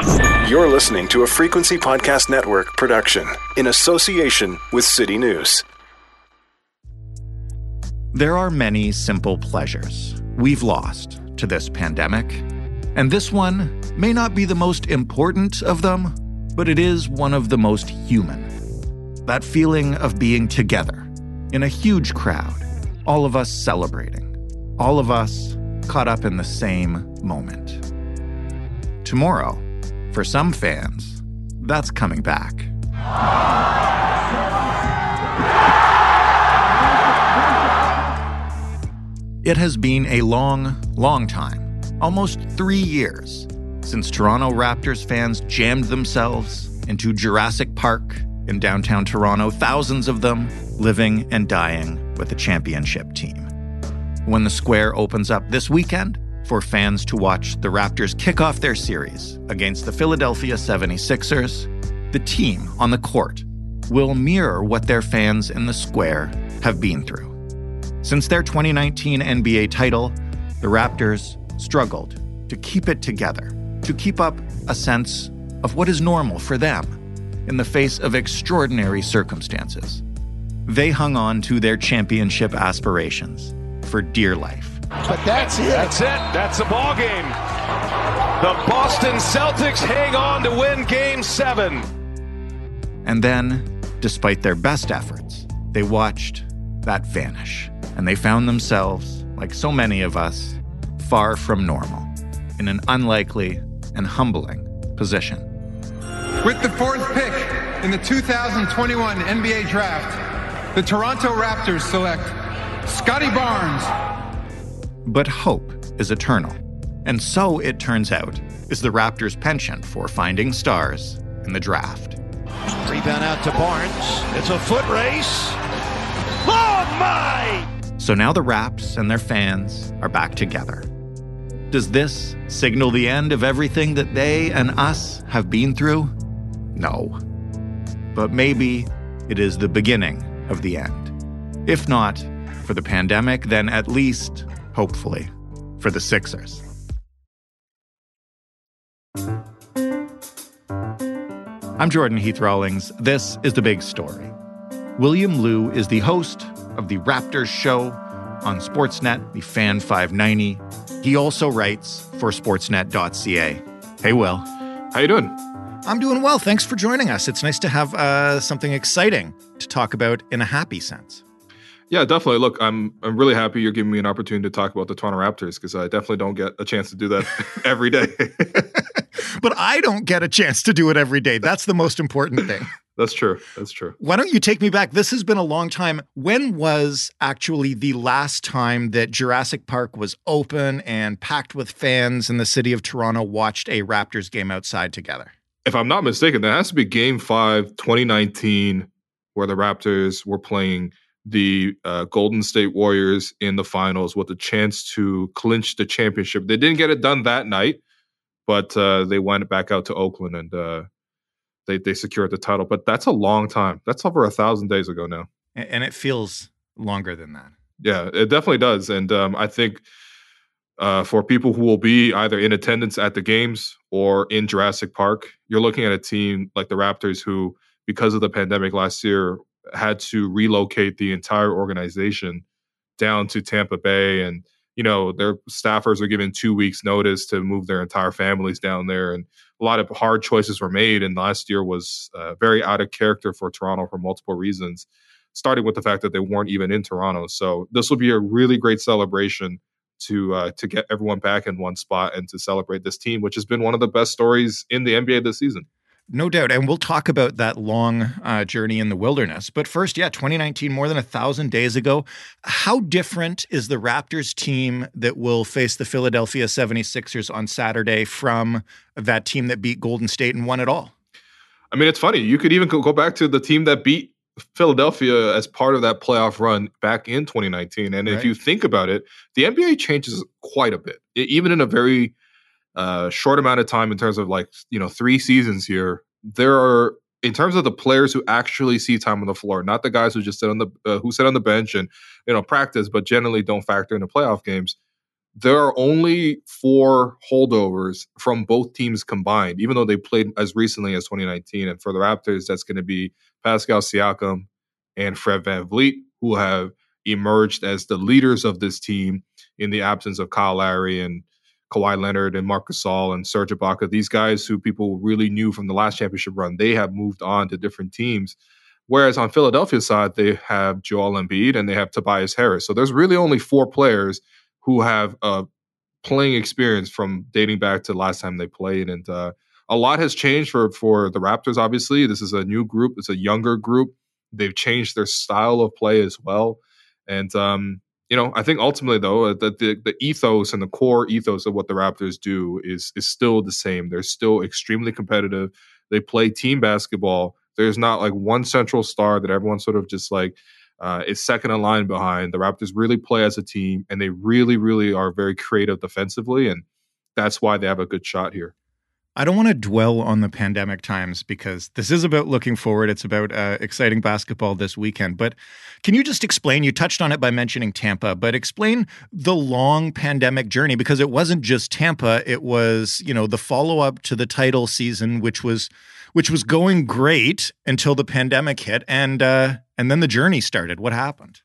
You're listening to a Frequency Podcast Network production in association with City News. There are many simple pleasures we've lost to this pandemic, and this one may not be the most important of them, but it is one of the most human. That feeling of being together in a huge crowd, all of us celebrating, all of us caught up in the same moment. Tomorrow, for some fans, that's coming back. It has been a long time, almost 3 years, since Toronto Raptors fans jammed themselves into Jurassic Park in downtown Toronto, thousands of them living and dying with a championship team. When the square opens up this weekend for fans to watch the Raptors kick off their series against the Philadelphia 76ers, the team on the court will mirror what their fans in the square have been through. Since their 2019 NBA title, the Raptors struggled to keep it together, to keep up a sense of what is normal for them in the face of extraordinary circumstances. They hung on to their championship aspirations for dear life. But that's it. That's it. That's the ball game. The Boston Celtics hang on to win Game 7. And then, despite their best efforts, they watched that vanish. And they found themselves, like so many of us, far from normal, in an unlikely and humbling position. With the fourth pick in the 2021 NBA Draft, the Toronto Raptors select Scotty Barnes. But hope is eternal, and so, it turns out, is the Raptors' penchant for finding stars in the draft. Rebound out to Barnes. It's a foot race. Oh, my! So now the Raps and their fans are back together. Does this signal the end of everything that they and us have been through? No. But maybe it is the beginning of the end. If not for the pandemic, then at least, hopefully, for the Sixers. I'm Jordan Heath Rawlings. This is The Big Story. William Liu is the host of the Raptors show on Sportsnet, the Fan 590. He also writes for sportsnet.ca. Hey, Will. How you doing? I'm doing well. Thanks for joining us. It's nice to have something exciting to talk about in a happy sense. Yeah, definitely. Look, I'm really happy you're giving me an opportunity to talk about the Toronto Raptors because I definitely don't get a chance to do that every day. But I don't get a chance to do it every day. That's the most important thing. That's true. That's true. Why don't you take me back? This has been a long time. When was actually the last time that Jurassic Park was open and packed with fans in the city of Toronto watched a Raptors game outside together? If I'm not mistaken, that has to be Game 5, 2019, where the Raptors were playing the Golden State Warriors in the finals with a chance to clinch the championship. They didn't get it done that night, but they went back out to Oakland and they secured the title. But that's a long time. That's over 1,000 days ago now. And it feels longer than that. Yeah, it definitely does. And I think for people who will be either in attendance at the games or in Jurassic Park, you're looking at a team like the Raptors who, because of the pandemic last year, had to relocate the entire organization down to Tampa Bay. And, you know, their staffers are given 2 weeks notice to move their entire families down there. And a lot of hard choices were made. And last year was very out of character for Toronto for multiple reasons, starting with the fact that they weren't even in Toronto. So this will be a really great celebration to get everyone back in one spot and to celebrate this team, which has been one of the best stories in the NBA this season. No doubt. And we'll talk about that long journey in the wilderness. But first, 2019, more than 1,000 days ago. How different is the Raptors team that will face the Philadelphia 76ers on Saturday from that team that beat Golden State and won it all? I mean, it's funny. You could even go back to the team that beat Philadelphia as part of that playoff run back in 2019. And if you think about it, the NBA changes quite a bit, even in a very short amount of time in terms of 3 seasons here. There are, in terms of the players who actually see time on the floor, not the guys who just sit on the bench and practice, but generally don't factor into playoff games. there are only 4 holdovers from both teams combined, even though they played as recently as 2019. And for the Raptors, that's going to be Pascal Siakam and Fred VanVleet, who have emerged as the leaders of this team in the absence of Kyle Lowry and Kawhi Leonard and Marc Gasol and Serge Ibaka. These guys who people really knew from the last championship run, they have moved on to different teams. Whereas on Philadelphia's side, they have Joel Embiid and they have Tobias Harris. So there's really only 4 players who have playing experience from dating back to the last time they played. And a lot has changed for the Raptors, obviously. This is a new group. It's a younger group. They've changed their style of play as well. And, I think ultimately, though, the ethos and the core ethos of what the Raptors do is still the same. They're still extremely competitive. They play team basketball. There's not like one central star that everyone sort of just like is second in line behind. The Raptors really play as a team, and they really, really are very creative defensively, and that's why they have a good shot here. I don't want to dwell on the pandemic times because this is about looking forward. It's about exciting basketball this weekend. But can you just explain, you touched on it by mentioning Tampa, but explain the long pandemic journey, because it wasn't just Tampa. It was, the follow-up to the title season, which was going great until the pandemic hit. And then the journey started. What happened?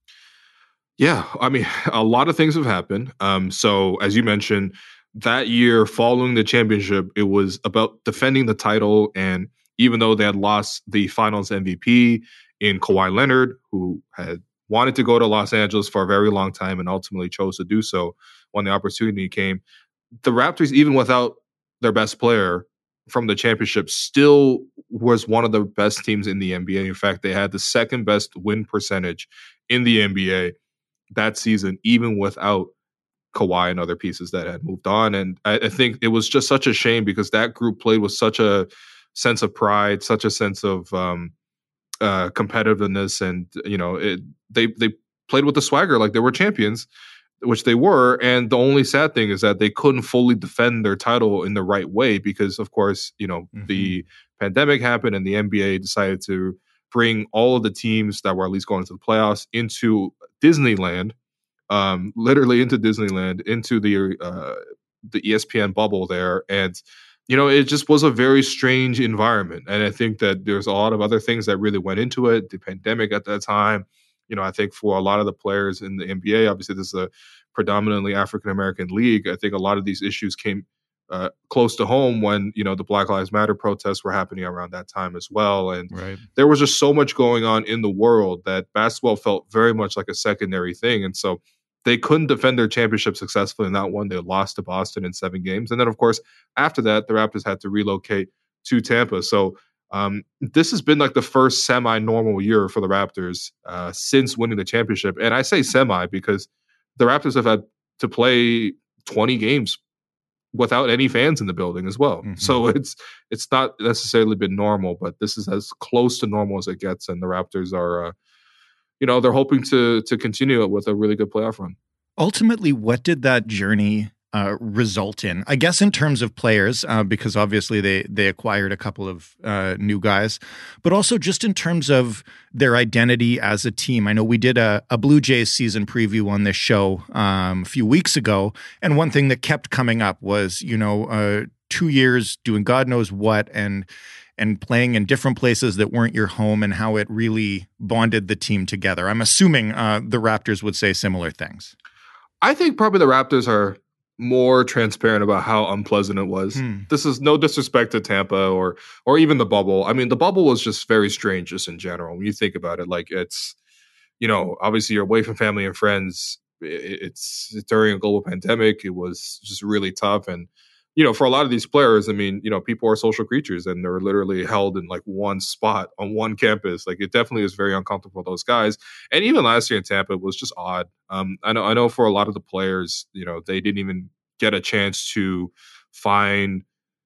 Yeah, I mean, a lot of things have happened. So as you mentioned, that year following the championship, it was about defending the title. And even though they had lost the finals MVP in Kawhi Leonard, who had wanted to go to Los Angeles for a very long time and ultimately chose to do so when the opportunity came, the Raptors, even without their best player from the championship, still was one of the best teams in the NBA. In fact, they had the second best win percentage in the NBA that season, even without Kawhi and other pieces that had moved on. And I think it was just such a shame because that group played with such a sense of pride, such a sense of competitiveness. And, they played with the swagger like they were champions, which they were. And the only sad thing is that they couldn't fully defend their title in the right way because, of course, the pandemic happened and the NBA decided to bring all of the teams that were at least going to the playoffs into Disneyland. Literally into Disneyland, into the ESPN bubble there. And, it just was a very strange environment. And I think that there's a lot of other things that really went into it. The pandemic at that time, I think for a lot of the players in the NBA, obviously this is a predominantly African-American league. I think a lot of these issues came close to home when, the Black Lives Matter protests were happening around that time as well. And There was just so much going on in the world that basketball felt very much like a secondary thing. And so they couldn't defend their championship successfully in that one. They lost to Boston in 7 games. And then, of course, after that, the Raptors had to relocate to Tampa. So this has been like the first semi-normal year for the Raptors since winning the championship. And I say semi because the Raptors have had to play 20 games without any fans in the building as well. Mm-hmm. So it's not necessarily been normal, but this is as close to normal as it gets. And the Raptors are they're hoping to continue it with a really good playoff run. Ultimately, what did that journey result in? I guess in terms of players, because obviously they acquired a couple of new guys, but also just in terms of their identity as a team. I know we did a Blue Jays season preview on this show a few weeks ago, and one thing that kept coming up was, 2 years doing God knows what and playing in different places that weren't your home and how it really bonded the team together. I'm assuming the Raptors would say similar things. I think probably the Raptors are more transparent about how unpleasant it was. This is no disrespect to Tampa or even the bubble. I mean, the bubble was just very strange just in general. When you think about it, like it's, obviously you're away from family and friends. It's during a global pandemic. It was just really tough. And, for a lot of these players, I mean, people are social creatures and they're literally held in like one spot on one campus. Like it definitely is very uncomfortable for those guys. And even last year in Tampa, it was just odd. I know for a lot of the players, they didn't even get a chance to find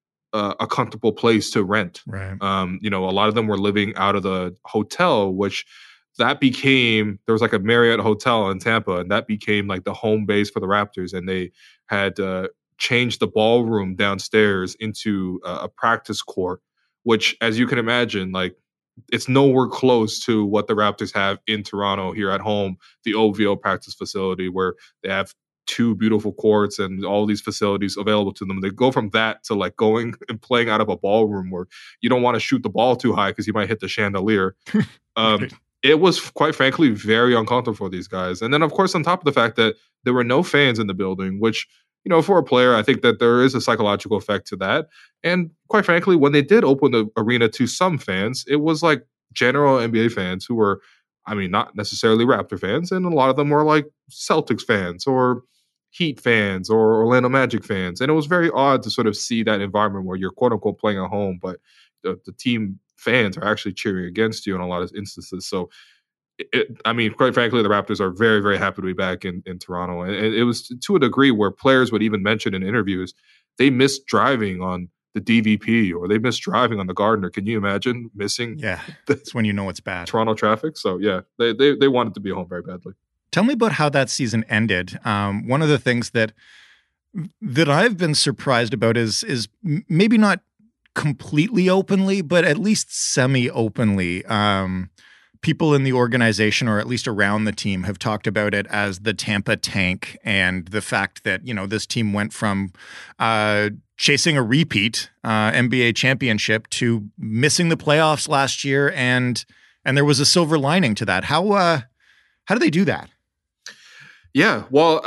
a comfortable place to rent. Right. A lot of them were living out of the hotel, which there was like a Marriott hotel in Tampa, and that became like the home base for the Raptors. And they had changed the ballroom downstairs into a practice court, which, as you can imagine, like it's nowhere close to what the Raptors have in Toronto here at home, the OVO practice facility where they have two beautiful courts and all these facilities available to them. They go from that to like going and playing out of a ballroom where you don't want to shoot the ball too high because you might hit the chandelier. Right. It was, quite frankly, very uncomfortable for these guys. And then, of course, on top of the fact that there were no fans in the building, which, for a player, I think that there is a psychological effect to that. And quite frankly, when they did open the arena to some fans, it was like general NBA fans who were, not necessarily Raptor fans. And a lot of them were like Celtics fans or Heat fans or Orlando Magic fans. And it was very odd to sort of see that environment where you're quote unquote playing at home, but the team fans are actually cheering against you in a lot of instances. So, quite frankly, the Raptors are very, very happy to be back in Toronto. And it was to a degree where players would even mention in interviews, they missed driving on the DVP or they missed driving on the Gardner. Can you imagine missing? Yeah, that's when you know it's bad. Toronto traffic. So, yeah, they wanted to be home very badly. Tell me about how that season ended. One of the things that I've been surprised about is maybe not completely openly, but at least semi-openly. People in the organization, or at least around the team, have talked about it as the Tampa tank, and the fact that, this team went from chasing a repeat NBA championship to missing the playoffs last year, and there was a silver lining to that. How do they do that? Yeah, well,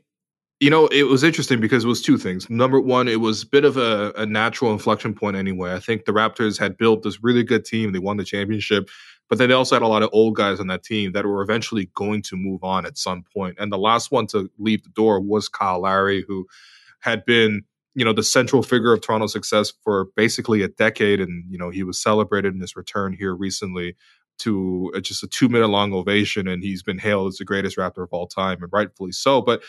it was interesting because it was two things. Number one, it was a bit of a natural inflection point anyway. I think the Raptors had built this really good team. They won the championship, but then they also had a lot of old guys on that team that were eventually going to move on at some point. And the last one to leave the door was Kyle Lowry, who had been, the central figure of Toronto's success for basically a decade. And, he was celebrated in his return here recently to just a 2-minute long ovation. And he's been hailed as the greatest Raptor of all time, and rightfully so. But,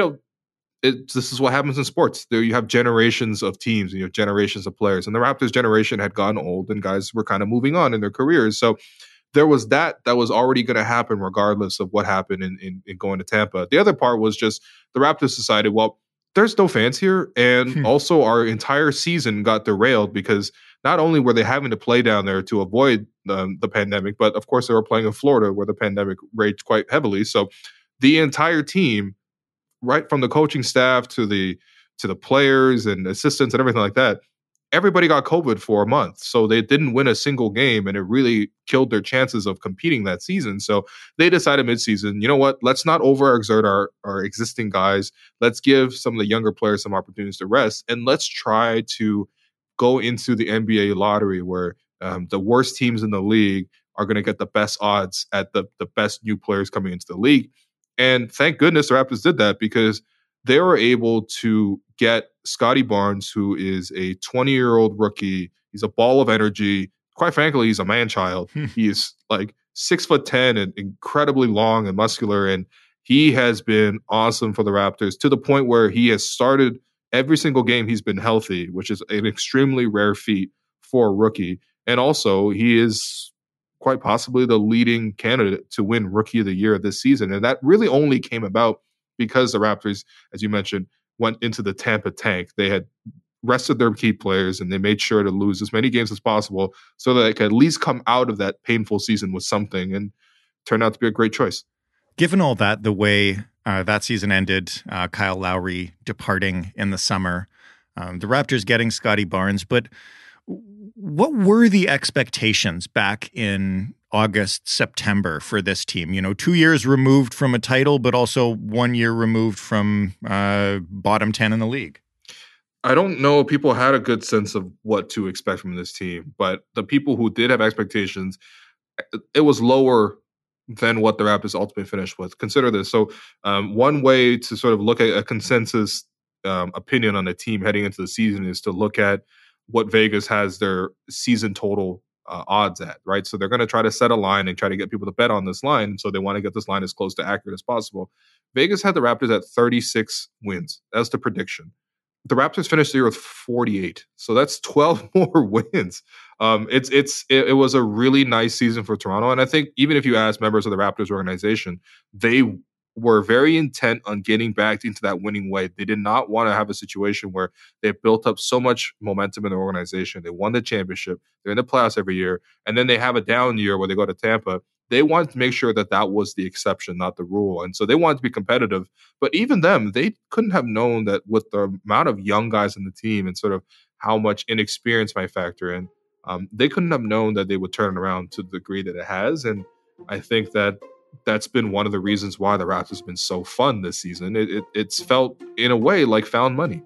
this is what happens in sports. There you have generations of teams and you have generations of players. And the Raptors generation had gotten old and guys were kind of moving on in their careers. So there was that was already going to happen regardless of what happened in going to Tampa. The other part was just the Raptors decided, well, there's no fans here. And also our entire season got derailed because not only were they having to play down there to avoid the pandemic, but of course they were playing in Florida where the pandemic raged quite heavily. So the entire team, right from the coaching staff to the players and assistants and everything like that, everybody got COVID for a month. So they didn't win a single game, and it really killed their chances of competing that season. So they decided midseason, you know what, let's not overexert our existing guys. Let's give some of the younger players some opportunities to rest, and let's try to go into the NBA lottery where the worst teams in the league are going to get the best odds at the best new players coming into the league. And thank goodness the Raptors did that, because they were able to get Scottie Barnes, who is a 20-year-old rookie. He's a ball of energy. Quite frankly, he's a man-child. He is like 6'10" and incredibly long and muscular. And he has been awesome for the Raptors to the point where he has started every single game he's been healthy, which is an extremely rare feat for a rookie. And also, he is quite possibly the leading candidate to win Rookie of the Year this season. And that really only came about because the Raptors, as you mentioned, went into the Tampa tank. They had rested their key players and they made sure to lose as many games as possible so that they could at least come out of that painful season with something, and turned out to be a great choice. Given all that, the way that season ended, Kyle Lowry departing in the summer, the Raptors getting Scottie Barnes, but what were the expectations back in August, September for this team? 2 years removed from a title, but also 1 year removed from bottom 10 in the league. I don't know if people had a good sense of what to expect from this team, but the people who did have expectations, it was lower than what the Raptors ultimately finished with. Consider this. So one way to sort of look at a consensus opinion on the team heading into the season is to look at what Vegas has their season total odds at, right? So they're going to try to set a line and try to get people to bet on this line. So they want to get this line as close to accurate as possible. Vegas had the Raptors at 36 wins. That's the prediction. The Raptors finished the year with 48. So that's 12 more wins. It was a really nice season for Toronto. And I think even if you ask members of the Raptors organization, they were very intent on getting back into that winning way. They did not want to have a situation where they built up so much momentum in the organization. They won the championship. They're in the playoffs every year. And then they have a down year where they go to Tampa they wanted to make sure that that was the exception, not the rule. And so they wanted to be competitive. But even them, they couldn't have known that with the amount of young guys in the team and sort of how much inexperience might factor in, they couldn't have known that they would turn it around to the degree that it has. And I think that that's been one of the reasons why the Raptors have been so fun this season. It's felt, in a way, like found money.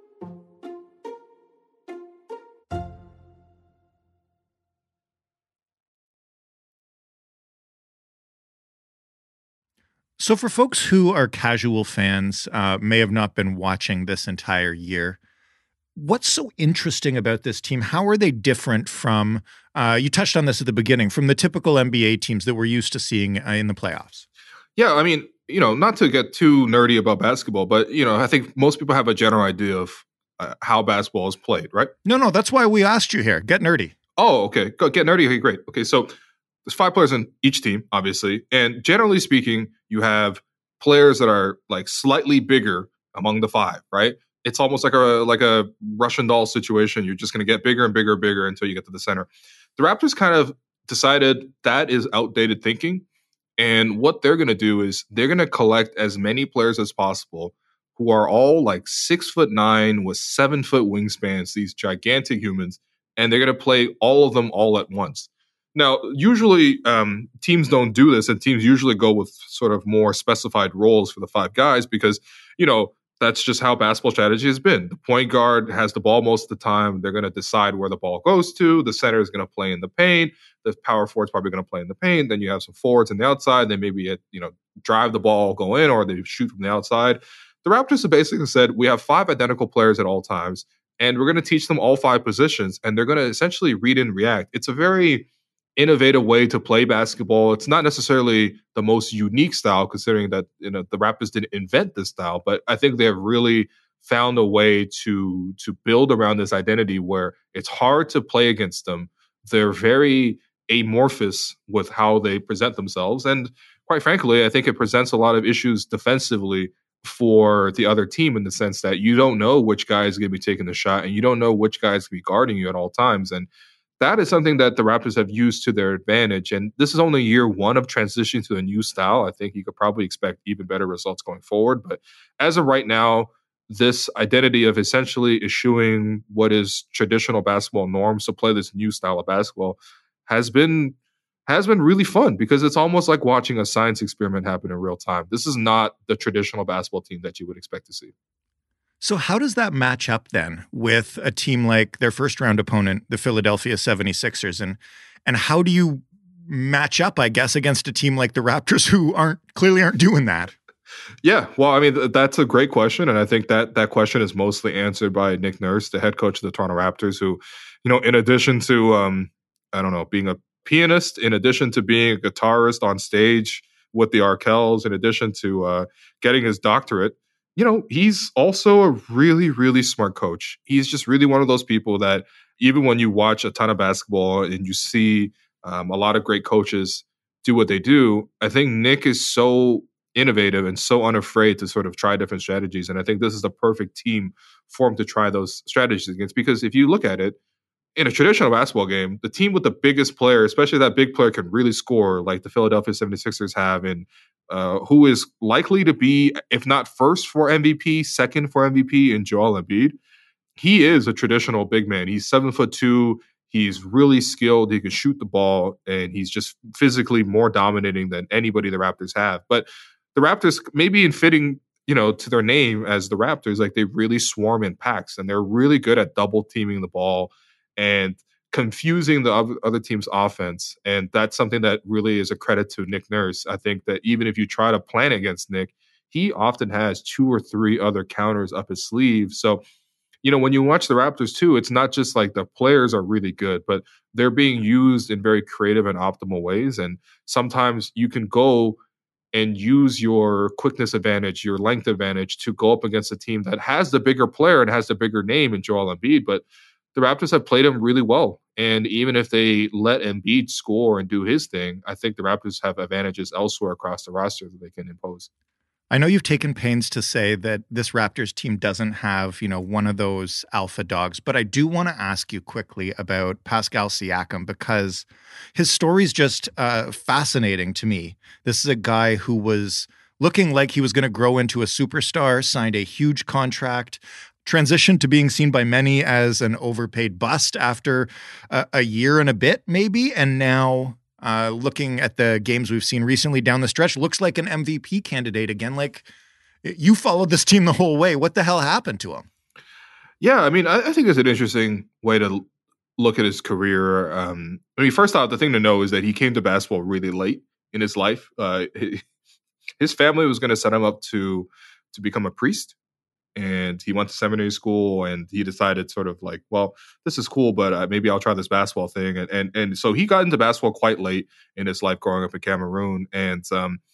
So for folks who are casual fans, may have not been watching this entire year, what's so interesting about this team? How are they different from, you touched on this at the beginning, from the typical NBA teams that we're used to seeing in the playoffs? Yeah, I mean, not to get too nerdy about basketball, but, I think most people have a general idea of how basketball is played, right? No, that's why we asked you here. Get nerdy. Oh, okay. Go get nerdy. Okay, great. Okay, so there's 5 players in each team, obviously. And generally speaking, you have players that are like slightly bigger among the 5, right? It's almost like a Russian doll situation. You're just going to get bigger and bigger and bigger until you get to the center. The Raptors kind of decided that is outdated thinking. And what they're going to do is they're going to collect as many players as possible who are all like 6'9" with 7-foot wingspans, these gigantic humans, and they're going to play all of them all at once. Now, usually teams don't do this, and teams usually go with sort of more specified roles for the 5 guys because, that's just how basketball strategy has been. The point guard has the ball most of the time. They're going to decide where the ball goes to. The center is going to play in the paint. The power forward's probably going to play in the paint. Then you have some forwards on the outside. They maybe drive the ball, go in, or they shoot from the outside. The Raptors have basically said, we have 5 identical players at all times, and we're going to teach them all 5 positions, and they're going to essentially read and react. It's a very innovative way to play basketball. It's not necessarily the most unique style, considering that the Raptors didn't invent this style, but I think they have really found a way to build around this identity where it's hard to play against them. They're very amorphous with how they present themselves, and quite frankly, I think it presents a lot of issues defensively for the other team, in the sense that you don't know which guy is going to be taking the shot, and you don't know which guy is going to be guarding you at all times. And that is something that the Raptors have used to their advantage. And this is only year 1 of transitioning to a new style. I think you could probably expect even better results going forward. But as of right now, this identity of essentially eschewing what is traditional basketball norms to play this new style of basketball has been really fun, because it's almost like watching a science experiment happen in real time. This is not the traditional basketball team that you would expect to see. So how does that match up then with a team like their first round opponent, the Philadelphia 76ers? And how do you match up, I guess, against a team like the Raptors who clearly aren't doing that? Yeah, well, I mean, that's a great question. And I think that question is mostly answered by Nick Nurse, the head coach of the Toronto Raptors, who, in addition to, being a pianist, in addition to being a guitarist on stage with the Arkells, in addition to getting his doctorate, he's also a really, really smart coach. He's just really one of those people that even when you watch a ton of basketball and you see a lot of great coaches do what they do, I think Nick is so innovative and so unafraid to sort of try different strategies. And I think this is the perfect team for him to try those strategies against. Because if you look at it, in a traditional basketball game, the team with the biggest player, especially that big player, can really score like the Philadelphia 76ers have, and who is likely to be, if not first for MVP, second for MVP in Joel Embiid. He is a traditional big man. He's 7'2". He's really skilled. He can shoot the ball, and he's just physically more dominating than anybody the Raptors have. But the Raptors, maybe in fitting, to their name as the Raptors, like they really swarm in packs, and they're really good at double teaming the ball and confusing the other team's offense. And that's something that really is a credit to Nick Nurse. I think that even if you try to plan against Nick, he often has 2 or 3 other counters up his sleeve. So, when you watch the Raptors too, it's not just like the players are really good, but they're being used in very creative and optimal ways. And sometimes you can go and use your quickness advantage, your length advantage to go up against a team that has the bigger player and has the bigger name in Joel Embiid. But the Raptors have played him really well. And even if they let Embiid score and do his thing, I think the Raptors have advantages elsewhere across the roster that they can impose. I know you've taken pains to say that this Raptors team doesn't have, one of those alpha dogs, but I do want to ask you quickly about Pascal Siakam because his story is just fascinating to me. This is a guy who was looking like he was going to grow into a superstar, signed a huge contract, transitioned to being seen by many as an overpaid bust after a year and a bit, maybe, and now looking at the games we've seen recently down the stretch, looks like an MVP candidate again. Like, you followed this team the whole way. What the hell happened to him? Yeah, I mean, I think it's an interesting way to look at his career. First off, the thing to know is that he came to basketball really late in his life. His family was going to set him up to become a priest. And he went to seminary school and he decided sort of like, well, this is cool, but maybe I'll try this basketball thing. And so he got into basketball quite late in his life growing up in Cameroon. And,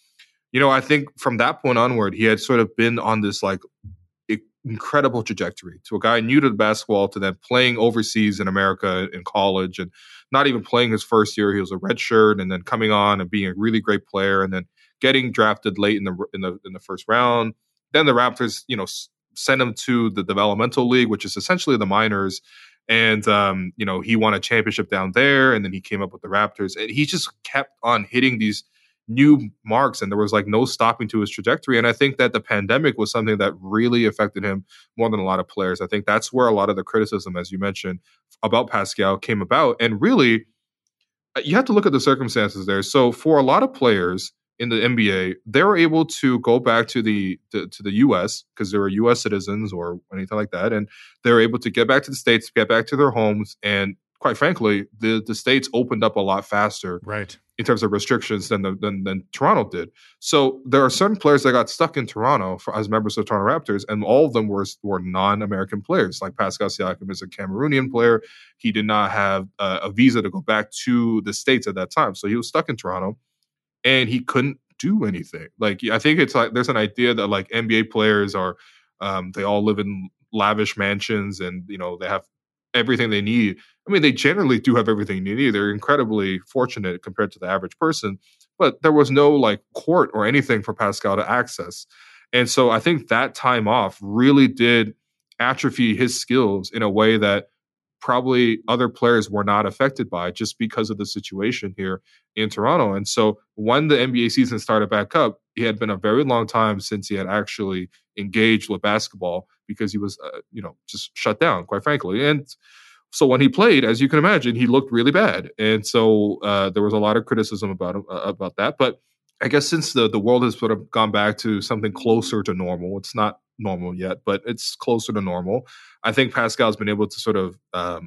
I think from that point onward, he had sort of been on this like incredible trajectory to a guy new to the basketball to then playing overseas in America in college and not even playing his first year. He was a red shirt and then coming on and being a really great player and then getting drafted late in the first round. Then the Raptors, sent him to the developmental league, which is essentially the minors. And, he won a championship down there. And then he came up with the Raptors. And he just kept on hitting these new marks. And there was like no stopping to his trajectory. And I think that the pandemic was something that really affected him more than a lot of players. I think that's where a lot of the criticism, as you mentioned, about Pascal came about. And really, you have to look at the circumstances there. So for a lot of players in the NBA, they were able to go back to the U.S. because they were U.S. citizens or anything like that, and they were able to get back to the States, get back to their homes, and quite frankly, the States opened up a lot faster, right, in terms of restrictions than Toronto did. So there are certain players that got stuck in Toronto as members of the Toronto Raptors, and all of them were non-American players. Like Pascal Siakam is a Cameroonian player. He did not have a visa to go back to the States at that time, so he was stuck in Toronto. And he couldn't do anything. Like, I think it's like there's an idea that like NBA players are, they all live in lavish mansions and, they have everything they need. I mean, they generally do have everything they need. They're incredibly fortunate compared to the average person, but there was no like court or anything for Pascal to access. And so I think that time off really did atrophy his skills in a way that probably other players were not affected by just because of the situation here in Toronto. And so when the NBA season started back up, it had been a very long time since he had actually engaged with basketball because he was, just shut down, quite frankly. And so when he played, as you can imagine, he looked really bad. And so there was a lot of criticism about him, about that. But I guess since the world has sort of gone back to something closer to normal, it's not normal yet, but it's closer to normal. I think Pascal's been able to sort of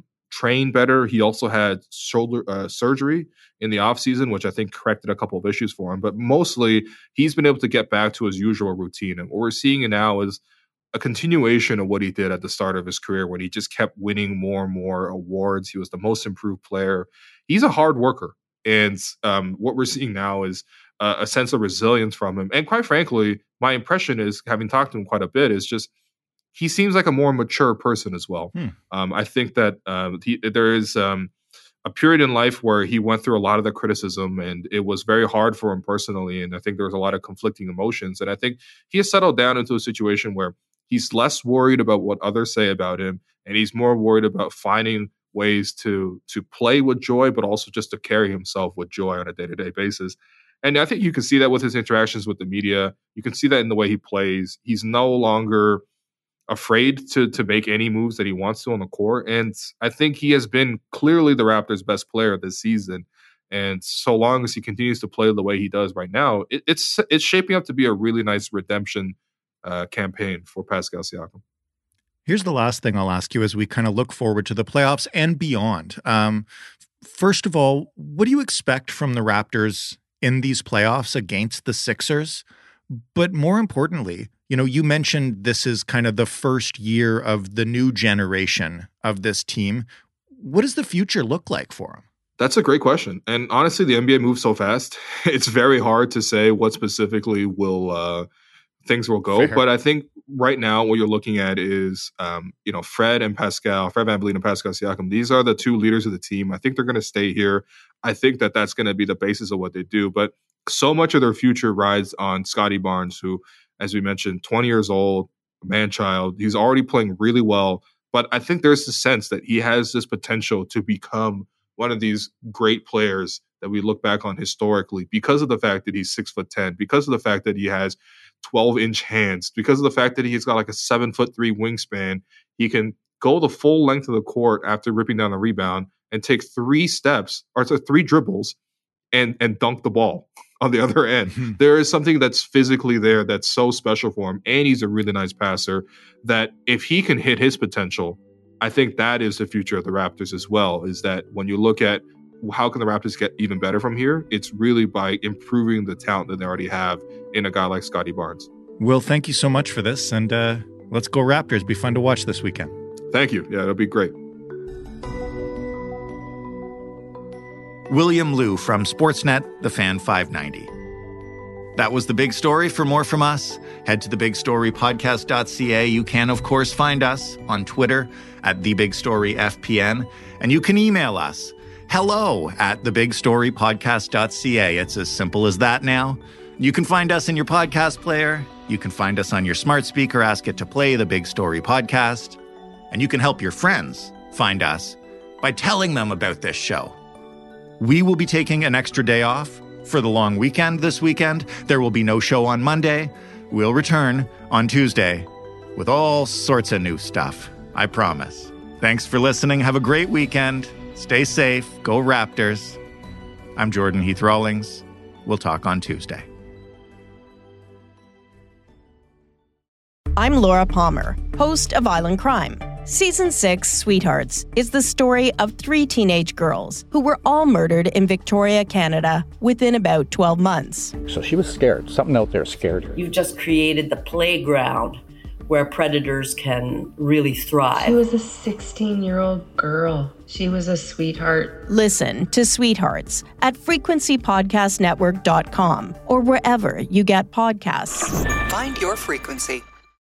train better. He also had shoulder surgery in the offseason, which I think corrected a couple of issues for him. But mostly, he's been able to get back to his usual routine. And what we're seeing now is a continuation of what he did at the start of his career when he just kept winning more and more awards. He was the most improved player. He's a hard worker. And what we're seeing now is a sense of resilience from him. And quite frankly, my impression is, having talked to him quite a bit, is just he seems like a more mature person as well. I think that there is a period in life where he went through a lot of the criticism and it was very hard for him personally. And I think there was a lot of conflicting emotions. And I think he has settled down into a situation where he's less worried about what others say about him. And he's more worried about finding ways to play with joy, but also just to carry himself with joy on a day-to-day basis. And I think you can see that with his interactions with the media. You can see that in the way he plays. He's no longer afraid to make any moves that he wants to on the court. And I think he has been clearly the Raptors' best player this season. And so long as he continues to play the way he does right now, it's shaping up to be a really nice redemption campaign for Pascal Siakam. Here's the last thing I'll ask you as we kind of look forward to the playoffs and beyond. First of all, what do you expect from the Raptors in these playoffs against the Sixers? But more importantly, you mentioned this is kind of the first year of the new generation of this team. What does the future look like for them? That's a great question. And honestly, the NBA moves so fast. It's very hard to say what specifically things will go. Fair. But I think right now what you're looking at is, Fred VanVleet and Pascal Siakam. These are the two leaders of the team. I think they're going to stay here. I think that's going to be the basis of what they do. But so much of their future rides on Scottie Barnes, who, as we mentioned, 20 years old, a man-child. He's already playing really well. But I think there's a sense that he has this potential to become one of these great players that we look back on historically because of the fact that he's 6'10", because of the fact that he has 12-inch hands, because of the fact that he's got like a 7'3" wingspan. He can go the full length of the court after ripping down a rebound and take 3 dribbles and dunk the ball on the other end. There is something that's physically there that's so special for him. And he's a really nice passer that if he can hit his potential, I think that is the future of the Raptors as well, is that when you look at how can the Raptors get even better from here, it's really by improving the talent that they already have in a guy like Scottie Barnes. Will, thank you so much for this. And let's go Raptors. Be fun to watch this weekend. Thank you. Yeah, it'll be great. William Liu from Sportsnet, The Fan 590. That was The Big Story. For more from us, head to thebigstorypodcast.ca. You can, of course, find us on Twitter at TheBigStoryFPN, and you can email us, hello@thebigstorypodcast.ca. It's as simple as that now. You can find us in your podcast player. You can find us on your smart speaker. Ask it to play The Big Story Podcast. And you can help your friends find us by telling them about this show. We will be taking an extra day off for the long weekend this weekend. There will be no show on Monday. We'll return on Tuesday with all sorts of new stuff. I promise. Thanks for listening. Have a great weekend. Stay safe. Go Raptors. I'm Jordan Heath Rawlings. We'll talk on Tuesday. I'm Laura Palmer, host of Island Crime. Season 6, Sweethearts, is the story of 3 teenage girls who were all murdered in Victoria, Canada, within about 12 months. So she was scared. Something out there scared her. You've just created the playground where predators can really thrive. She was a 16-year-old girl. She was a sweetheart. Listen to Sweethearts at frequencypodcastnetwork.com or wherever you get podcasts. Find your frequency.